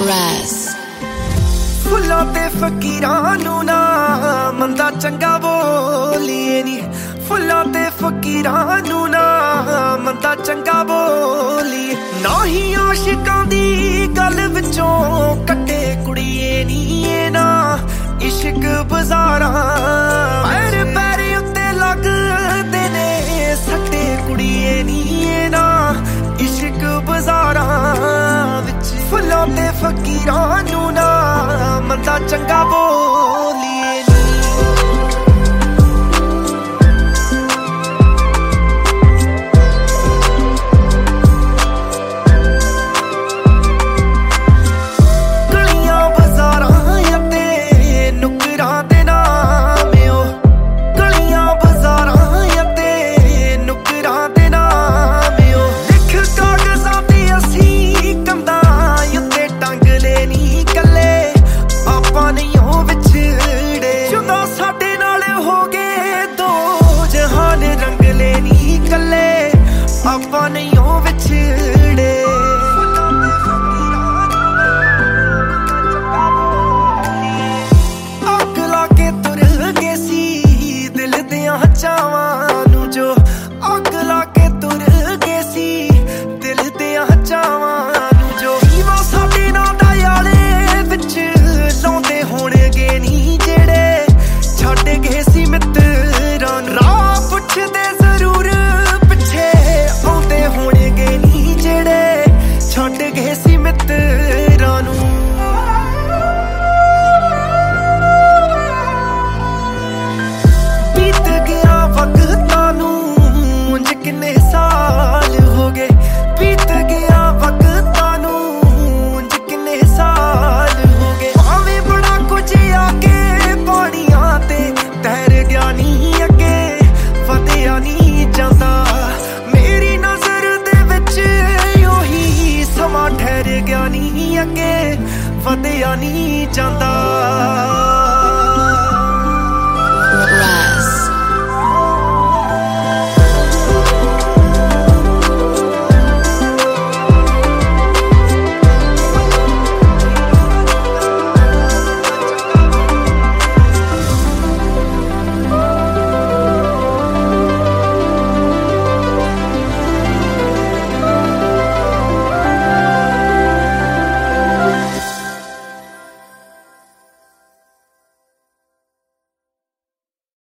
Raz ਫੁੱਲਾਂ ਤੇ ਫਕੀਰਾਂ ਨੂੰ ਨਾ ਮੰਦਾ ਚੰਗਾ ਬੋਲੀਏ ਨੀ ਫੁੱਲਾਂ ਤੇ ਫਕੀਰਾਂ ਨੂੰ ਨਾ ਮੰਦਾ ਚੰਗਾ ਬੋਲੀਏ ਨਾ ਹੀ ਆਸ਼ਿਕਾਂ ਦੀ ਗੱਲ ਵਿੱਚੋਂ ਕੱਟੇ ਕੁੜੀਏ ਨੀ ਇਹ ਨਾ ਇਸ਼ਕ ਬਾਜ਼ਾਰਾਂ ਪੈਰ ਪੈਰ ਉੱਤੇ ਲੱਗਦੇ ਨੇ ਸੱਟੇ ਕੁੜੀਏ ਨੀ ਇਹ ਨਾ ਇਸ਼ਕ ਬਾਜ਼ਾਰਾਂ ਵਿੱਚ ਫੁੱਲਾਂ ਤੇ ਫਕੀਰਾਂ ਨੂੰ ਨਾ ਮੰਦਾ ਚੰਗਾ ਬੋਲ